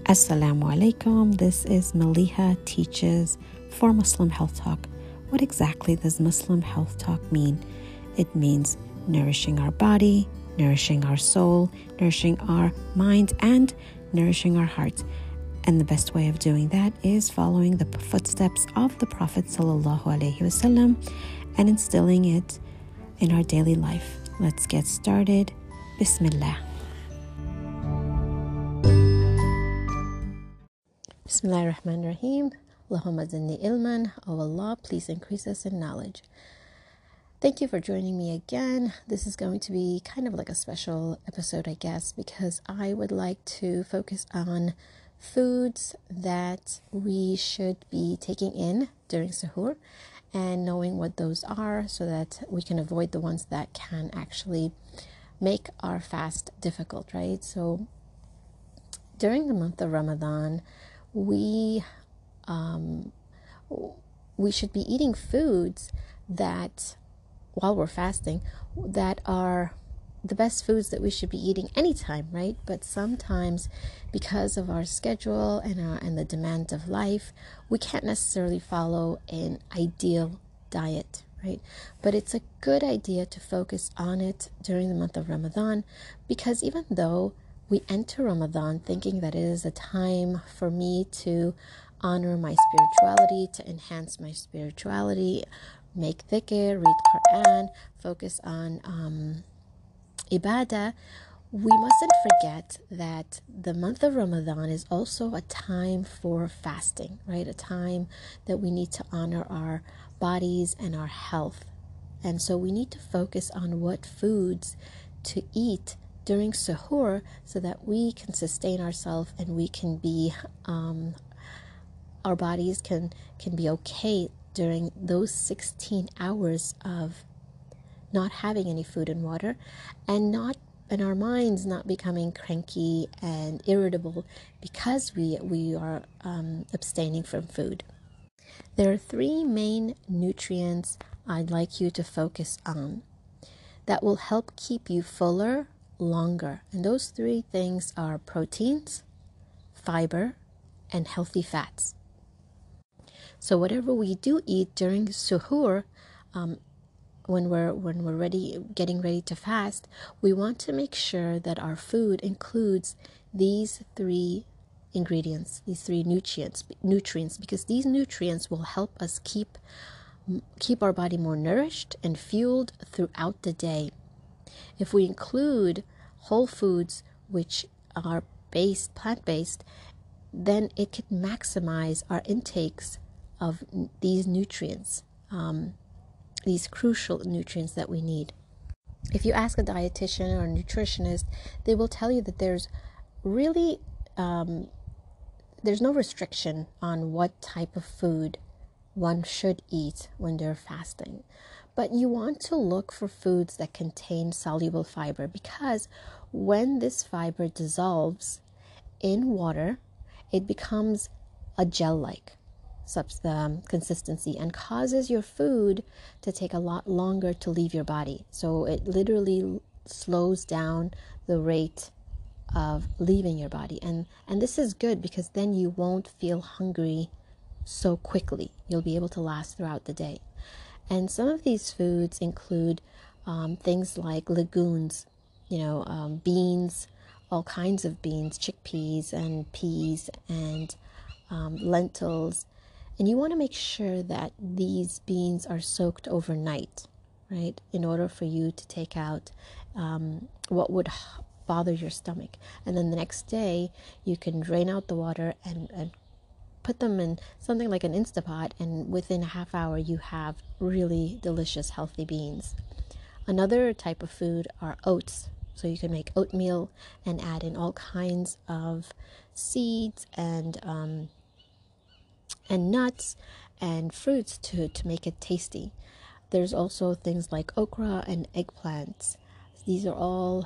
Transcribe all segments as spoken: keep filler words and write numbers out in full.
Assalamu alaikum. This is Maliha Teaches for Muslim Health Talk. What exactly does Muslim Health Talk mean? It means nourishing our body, nourishing our soul, nourishing our mind, and nourishing our heart. And the best way of doing that is following the footsteps of the Prophet sallallahu alaihi wasallam and instilling it in our daily life. Let's get started. Bismillah. Bismillah ar-Rahman ar-Rahim. Allahumma zinni ilman. Oh Allah, please increase us in knowledge. Thank you for joining me again. This is going to be kind of like a special episode, I guess, because I would like to focus on foods that we should be taking in during suhoor and knowing what those are so that we can avoid the ones that can actually make our fast difficult, right? So during the month of Ramadan, we um, we should be eating foods that, while we're fasting, that are the best foods that we should be eating anytime, right? But sometimes, because of our schedule and our, and the demand of life, we can't necessarily follow an ideal diet, right? But it's a good idea to focus on it during the month of Ramadan, because even though we enter Ramadan thinking that it is a time for me to honor my spirituality, to enhance my spirituality, make dhikr, read Quran, focus on um, ibadah, we mustn't forget that the month of Ramadan is also a time for fasting, right? A time that we need to honor our bodies and our health. And so we need to focus on what foods to eat during suhoor so that we can sustain ourselves and we can be, um, our bodies can, can be okay during those sixteen hours of not having any food and water, and not and our minds not becoming cranky and irritable because we we are um, abstaining from food. There are three main nutrients I'd like you to focus on that will help keep you fuller longer, and those three things are proteins, fiber, and healthy fats. So whatever we do eat during suhoor, um, when we're when we're ready, getting ready to fast, we want to make sure that our food includes these three ingredients, these three nutrients, nutrients, because these nutrients will help us keep keep our body more nourished and fueled throughout the day. If we include whole foods, which are based plant-based, then it can maximize our intakes of these nutrients. Um, these crucial nutrients that we need. If you ask a dietitian or a nutritionist, they will tell you that there's really um, there's no restriction on what type of food one should eat when they're fasting. But you want to look for foods that contain soluble fiber, because when this fiber dissolves in water, it becomes a gel-like Um, consistency and causes your food to take a lot longer to leave your body. So it literally slows down the rate of leaving your body. And, and this is good because then you won't feel hungry so quickly. You'll be able to last throughout the day. And some of these foods include um, things like legumes, you know, um, beans, all kinds of beans, chickpeas and peas and um, lentils. And you want to make sure that these beans are soaked overnight, right? In order for you to take out um, what would bother your stomach. And then the next day, you can drain out the water and, and put them in something like an Instapot. And within a half hour, you have really delicious, healthy beans. Another type of food are oats. So you can make oatmeal and add in all kinds of seeds and um, and nuts and fruits to, to make it tasty. There's also things like okra and eggplants. These are all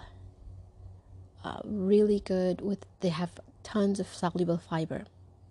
uh, really good. With they have tons of soluble fiber.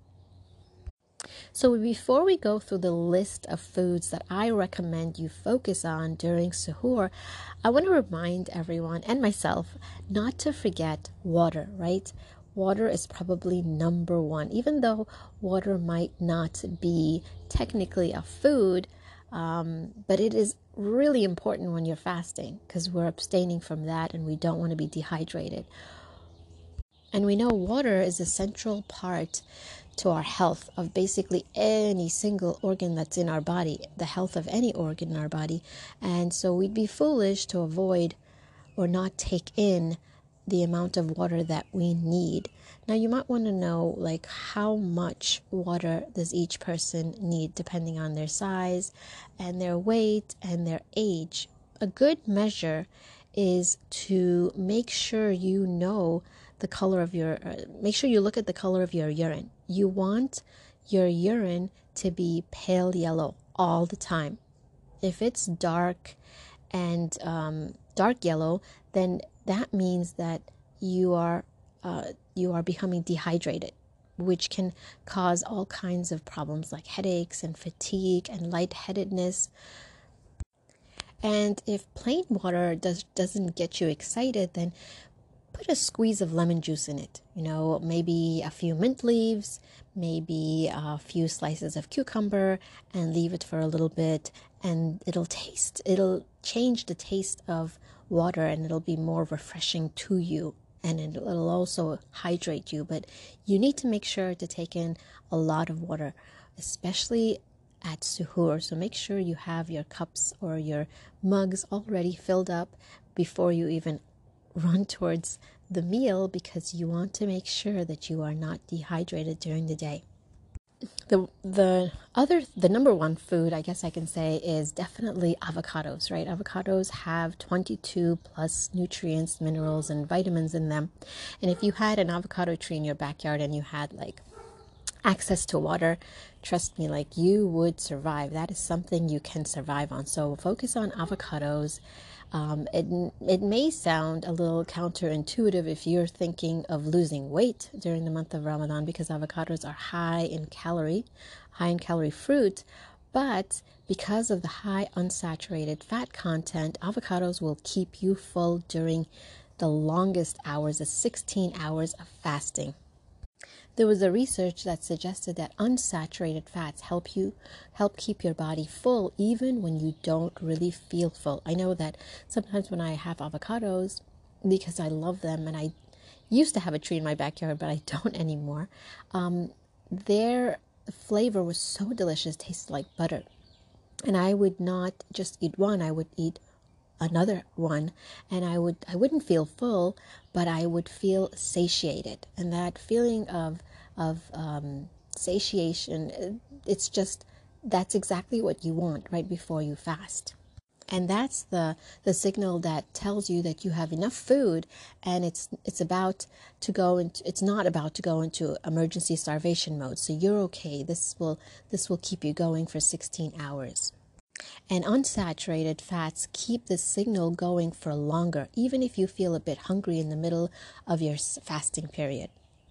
So before we go through the list of foods that I recommend you focus on during suhoor, I want to remind everyone and myself not to forget water, right? water is probably number one. Even though water might not be technically a food, um, but it is really important when you're fasting because we're abstaining from that and we don't want to be dehydrated. And we know water is a central part to our health of basically any single organ that's in our body, the health of any organ in our body. And so we'd be foolish to avoid or not take in the amount of water that we need. Now you might want to know like how much water does each person need depending on their size and their weight and their age. A good measure is to make sure you know the color of your, uh, make sure you look at the color of your urine. You want your urine to be pale yellow all the time. If it's dark and um, dark yellow, then that means that you are uh, you are becoming dehydrated, which can cause all kinds of problems like headaches and fatigue and lightheadedness. And if plain water does doesn't get you excited, then put a squeeze of lemon juice in it. You know, maybe a few mint leaves, maybe a few slices of cucumber, and leave it for a little bit, and it'll taste, it'll change the taste of water, and it'll be more refreshing to you, and it'll also hydrate you. But you need to make sure to take in a lot of water, especially at suhoor. So make sure you have your cups or your mugs already filled up before you even run towards the meal, because you want to make sure that you are not dehydrated during the day. The the other the number one food, I guess I can say, is definitely avocados, right? Avocados have twenty-two plus nutrients, minerals, and vitamins in them. And if you had an avocado tree in your backyard and you had like access to water, trust me, like you would survive. That is something you can survive on. So focus on avocados. Um, it, it may sound a little counterintuitive if you're thinking of losing weight during the month of Ramadan, because avocados are high in calorie, high in calorie fruit, but because of the high unsaturated fat content, avocados will keep you full during the longest hours, the sixteen hours of fasting. There was a research that suggested that unsaturated fats help you help keep your body full even when you don't really feel full. I know that sometimes when I have avocados, because I love them, and I used to have a tree in my backyard, but I don't anymore, um, their flavor was so delicious, tasted like butter. And I would not just eat one, I would eat another one, and I would I wouldn't feel full, but I would feel satiated. And that feeling of of um, satiation, it's just, that's exactly what you want right before you fast. And that's the the signal that tells you that you have enough food, and it's it's about to go into it's not about to go into emergency starvation mode. So you're okay. This will this will keep you going for sixteen hours. And unsaturated fats keep the signal going for longer, even if you feel a bit hungry in the middle of your fasting period.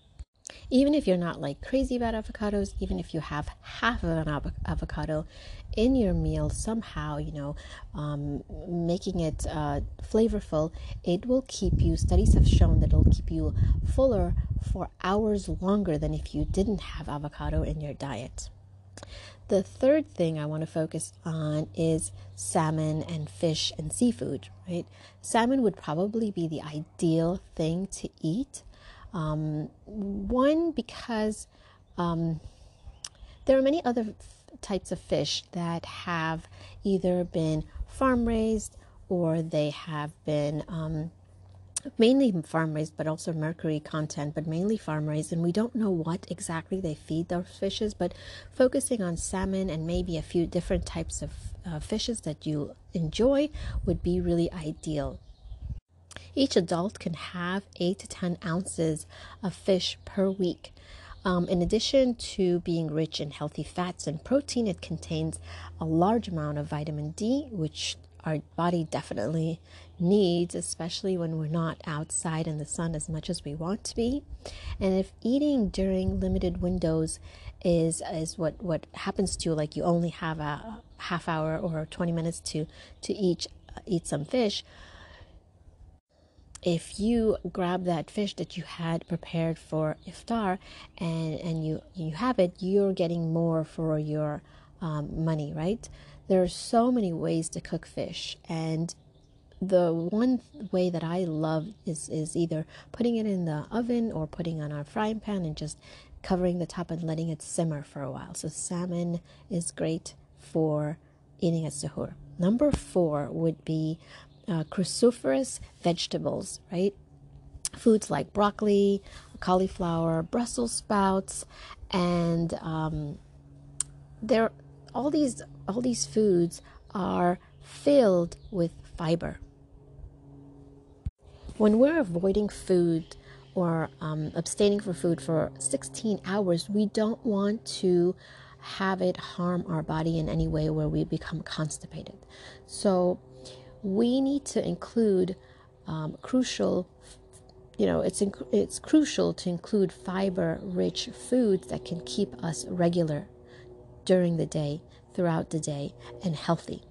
Even if you're not like crazy about avocados, even if you have half of an av- avocado in your meal somehow, you know, um, making it uh, flavorful, it will keep you, studies have shown that it'll keep you fuller for hours longer than if you didn't have avocado in your diet. The third thing I want to focus on is salmon and fish and seafood, right? Salmon would probably be the ideal thing to eat. Um, one, because um, there are many other f- types of fish that have either been farm raised or they have been um, mainly farm raised, but also mercury content, but mainly farm raised, and we don't know what exactly they feed those fishes. But focusing on salmon and maybe a few different types of uh, fishes that you enjoy would be really ideal. Each adult can have eight to ten ounces of fish per week. Um, in addition to being rich in healthy fats and protein, it contains a large amount of vitamin D, which our body definitely needs, especially when we're not outside in the sun as much as we want to be. And if eating during limited windows is is what, what happens to you, like you only have a half hour or twenty minutes to to eat, uh, eat some fish, if you grab that fish that you had prepared for iftar and, and you, you have it, you're getting more for your um, money, right? There are so many ways to cook fish, and the one way that I love is, is either putting it in the oven or putting it on a frying pan and just covering the top and letting it simmer for a while. So salmon is great for eating at suhoor. Number four would be uh, cruciferous vegetables, right? Foods like broccoli, cauliflower, Brussels sprouts, and um, there all these all these foods are filled with fiber. When we're avoiding food or um, abstaining from food for sixteen hours, we don't want to have it harm our body in any way where we become constipated. So we need to include um, crucial, you know, it's inc- it's crucial to include fiber-rich foods that can keep us regular during the day, throughout the day, and healthy.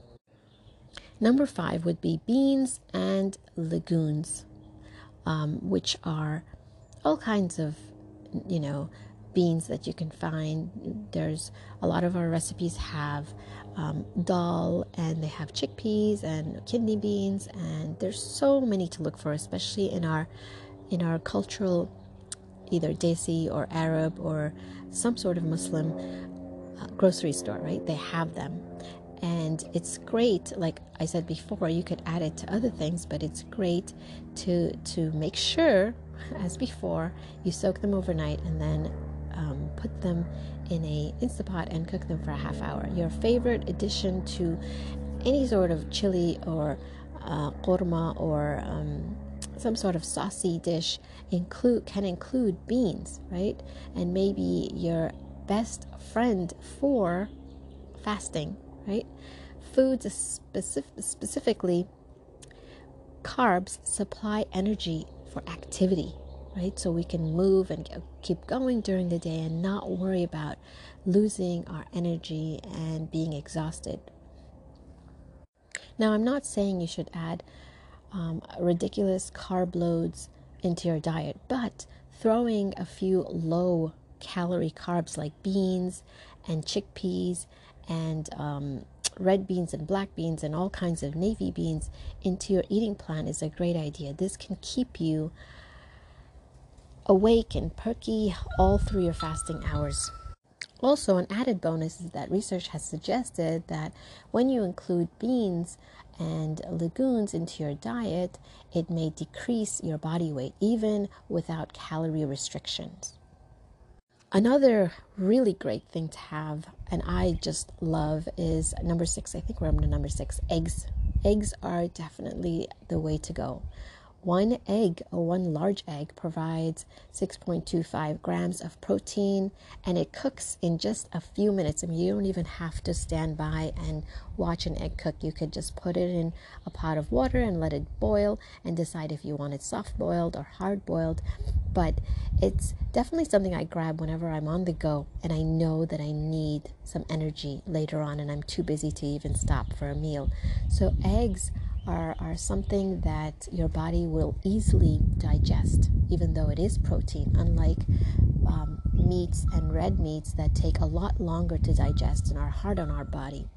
Number five would be beans and legumes, um, which are all kinds of, you know, beans that you can find. There's a lot of our recipes have um, dal, and they have chickpeas and kidney beans, and there's so many to look for, especially in our in our cultural, either Desi or Arab or some sort of Muslim uh, grocery store, right? They have them. And it's great, like I said before, you could add it to other things, but it's great to to make sure, as before, you soak them overnight and then um, put them in a Instapot and cook them for a half hour. Your favorite addition to any sort of chili or uh, korma or um, some sort of saucy dish include can include beans, right? And maybe your best friend for fasting, right? Foods, specific, specifically carbs, supply energy for activity, right? So we can move and keep going during the day and not worry about losing our energy and being exhausted. Now, I'm not saying you should add um, ridiculous carb loads into your diet, but throwing a few low calorie carbs like beans and chickpeas and um, red beans and black beans and all kinds of navy beans into your eating plan is a great idea. This can keep you awake and perky all through your fasting hours. Also, an added bonus is that research has suggested that when you include beans and legumes into your diet, it may decrease your body weight even without calorie restrictions. Another really great thing to have, and I just love, is number six. I think we're on to number six, eggs. Eggs are definitely the way to go. One egg, or one large egg, provides six point two five grams of protein, and it cooks in just a few minutes. I mean, you don't even have to stand by and watch an egg cook. You could just put it in a pot of water and let it boil and decide if you want it soft-boiled or hard-boiled. But it's definitely something I grab whenever I'm on the go and I know that I need some energy later on and I'm too busy to even stop for a meal. So eggs are, are something that your body will easily digest, even though it is protein, unlike um, meats and red meats that take a lot longer to digest and are hard on our body.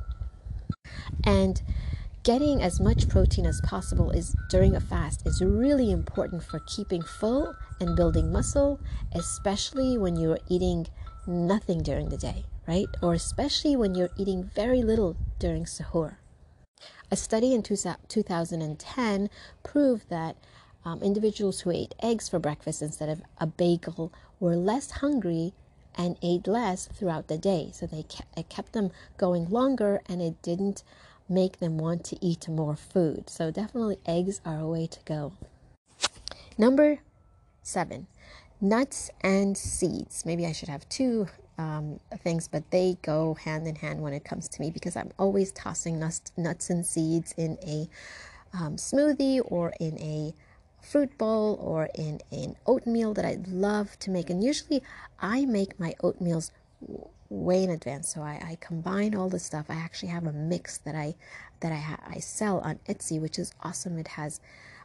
And getting as much protein as possible is during a fast is really important for keeping full and building muscle, especially when you're eating nothing during the day, right? Or especially when you're eating very little during suhoor. A study in two thousand ten proved that um, individuals who ate eggs for breakfast instead of a bagel were less hungry and ate less throughout the day. So they kept, it kept them going longer and it didn't make them want to eat more food. So definitely eggs are a way to go. Number seven, nuts and seeds. Maybe I should have two um, things, but they go hand in hand when it comes to me because I'm always tossing nuts, nuts and seeds in a um, smoothie or in a fruit bowl or in an oatmeal that I love to make. And usually I make my oatmeals way in advance, so I, I combine all the stuff. I actually have a mix that I that I, ha- I sell on Etsy, which is awesome. It has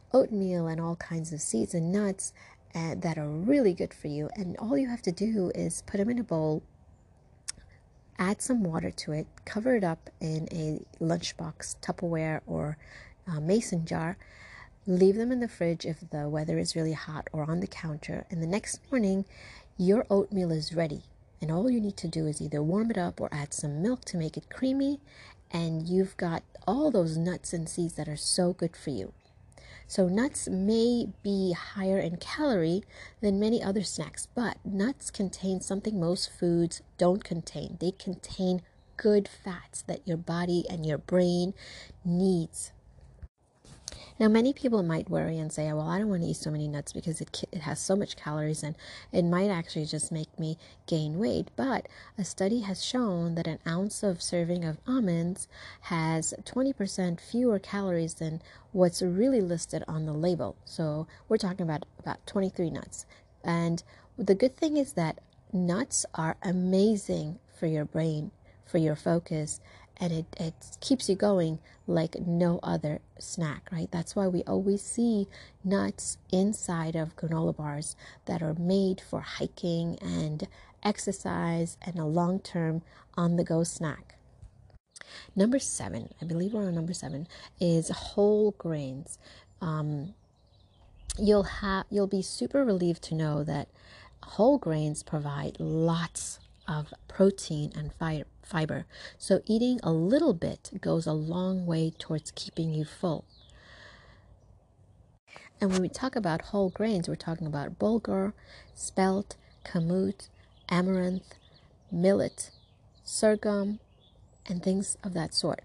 oatmeal and all kinds of seeds and nuts uh, that are really good for you. And all you have to do is put them in a bowl, add some water to it, cover it up in a lunchbox, Tupperware, or a mason jar. Leave them in the fridge if the weather is really hot, or on the counter. And the next morning, your oatmeal is ready. And all you need to do is either warm it up or add some milk to make it creamy. And you've got all those nuts and seeds that are so good for you. So nuts may be higher in calorie than many other snacks, but nuts contain something most foods don't contain. They contain good fats that your body and your brain needs. Now, many people might worry and say, well, I don't want to eat so many nuts because it it has so much calories and it might actually just make me gain weight. But a study has shown that an ounce of serving of almonds has twenty percent fewer calories than what's really listed on the label. So we're talking about about twenty-three nuts. And the good thing is that nuts are amazing for your brain, for your focus, and it, it keeps you going like no other snack, right? That's why we always see nuts inside of granola bars that are made for hiking and exercise and a long-term on-the-go snack. Number seven, I believe we're on number seven, is whole grains. Um, you'll have you'll be super relieved to know that whole grains provide lots of protein and fi- fiber. So eating a little bit goes a long way towards keeping you full. And when we talk about whole grains, we're talking about bulgur, spelt, kamut, amaranth, millet, sorghum, and things of that sort.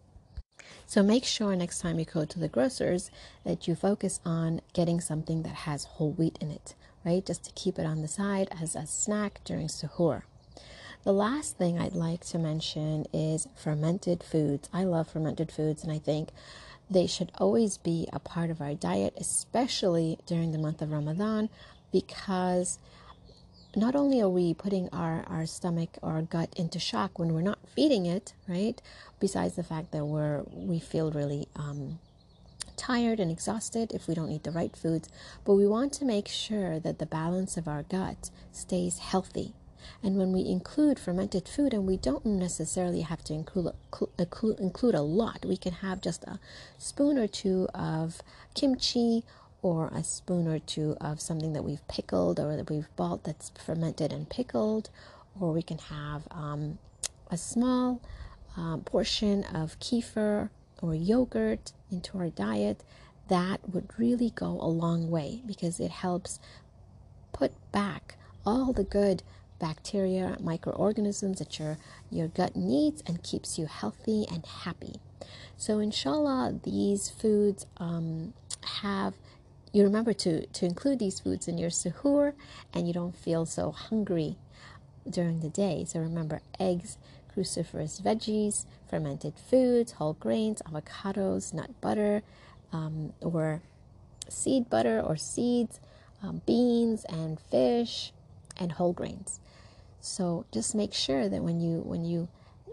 So make sure next time you go to the grocers that you focus on getting something that has whole wheat in it, right? Just to keep it on the side as a snack during suhoor. The last thing I'd like to mention is fermented foods. I love fermented foods, and I think they should always be a part of our diet, especially during the month of Ramadan, because not only are we putting our, our stomach or our gut into shock when we're not feeding it, right? Besides the fact that we're we feel really um, tired and exhausted if we don't eat the right foods, but we want to make sure that the balance of our gut stays healthy. And when we include fermented food, and we don't necessarily have to include, include, include a lot, we can have just a spoon or two of kimchi or a spoon or two of something that we've pickled or that we've bought that's fermented and pickled, or we can have um, a small um, portion of kefir or yogurt into our diet. That would really go a long way because it helps put back all the good bacteria, microorganisms that your, your gut needs and keeps you healthy and happy. So inshallah, these foods um, have, you remember to, to include these foods in your suhoor, and you don't feel so hungry during the day. So remember, eggs, cruciferous veggies, fermented foods, whole grains, avocados, nut butter, um, or seed butter or seeds, um, beans and fish, and whole grains. So just make sure that when you when you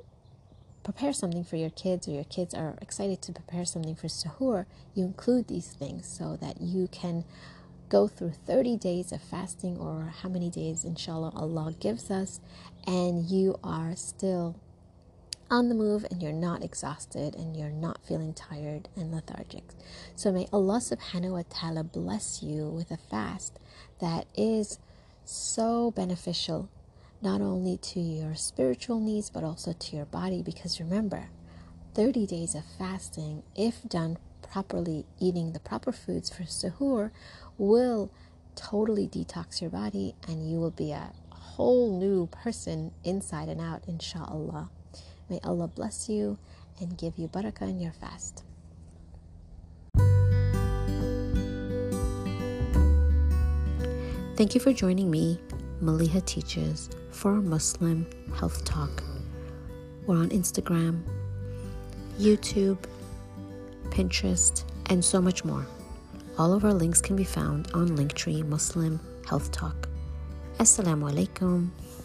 prepare something for your kids, or your kids are excited to prepare something for suhoor, you include these things so that you can go through thirty days of fasting, or how many days inshallah Allah gives us, and you are still on the move and you're not exhausted and you're not feeling tired and lethargic. So may Allah subhanahu wa ta'ala bless you with a fast that is so beneficial, not only to your spiritual needs but also to your body, because remember, thirty days of fasting, if done properly, eating the proper foods for suhoor, will totally detox your body, and you will be a whole new person inside and out, inshallah. May Allah bless you and give you barakah in your fast. Thank you for joining me, Maliha Teaches, for Muslim Health Talk. We're on Instagram, YouTube, Pinterest, and so much more. All of our links can be found on Linktree Muslim Health Talk. Assalamu alaikum.